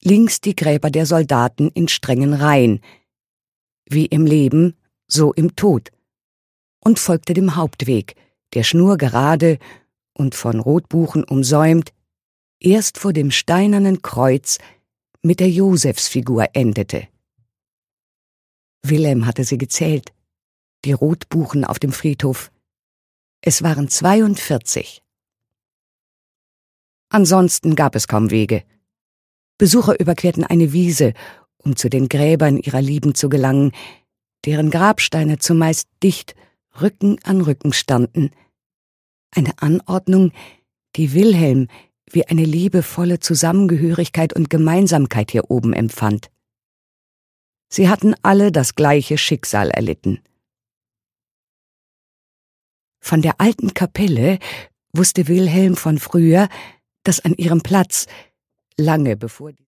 links die Gräber der Soldaten in strengen Reihen, wie im Leben, so im Tod, und folgte dem Hauptweg, der schnurgerade und von Rotbuchen umsäumt, erst vor dem steinernen Kreuz mit der Josefsfigur endete. Wilhelm hatte sie gezählt, die Rotbuchen auf dem Friedhof. Es waren 42. Ansonsten gab es kaum Wege. Besucher überquerten eine Wiese, um zu den Gräbern ihrer Lieben zu gelangen, deren Grabsteine zumeist dicht Rücken an Rücken standen. Eine Anordnung, die Wilhelm wie eine liebevolle Zusammengehörigkeit und Gemeinsamkeit hier oben empfand. Sie hatten alle das gleiche Schicksal erlitten. Von der alten Kapelle wusste Wilhelm von früher, dass an ihrem Platz, lange bevor